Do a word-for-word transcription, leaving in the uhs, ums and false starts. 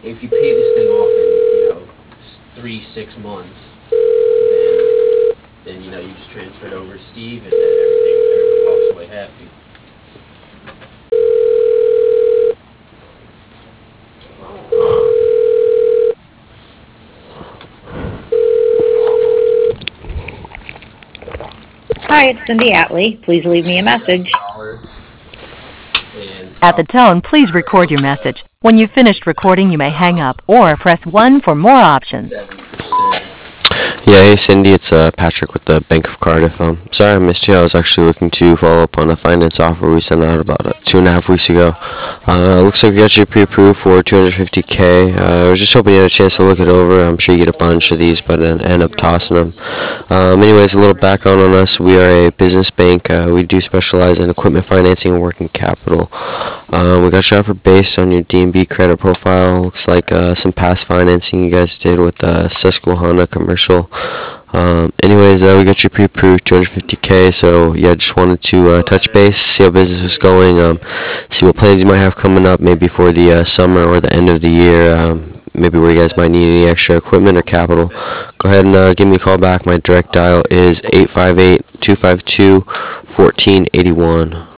if you pay this thing off in, you know, s- three, six months, then, then, you know, you just transfer it over to Steve and then everything, everyone walks away happy. Hi, it's Cindy Atley. Please leave me a message. At the tone, please record your message. When you've finished recording, you may hang up or press one for more options. seven percent. Yeah, hey Cindy, it's uh, Patrick with the Bank of Cardiff. Um, sorry I missed you. I was actually looking to follow up on a finance offer we sent out about uh, two and a half weeks ago. Uh, looks like we got you pre-approved for two hundred fifty K. Uh, I was just hoping you had a chance to look it over. I'm sure you get a bunch of these, but uh, end up tossing them. Um, anyways, a little background on us. We are a business bank. Uh, we do specialize in equipment financing and working capital. Uh, we got you offered based on your D and B credit profile. Looks like uh, some past financing you guys did with uh, Susquehanna Commercial. Um, anyways, uh, we got you pre-approved two hundred fifty K, so yeah, just wanted to uh, touch base, see how business was going, um, see what plans you might have coming up, maybe for the uh, summer or the end of the year, um, maybe where you guys might need any extra equipment or capital. Go ahead and uh, give me a call back. My direct dial is eight five eight, two five two, one four eight one.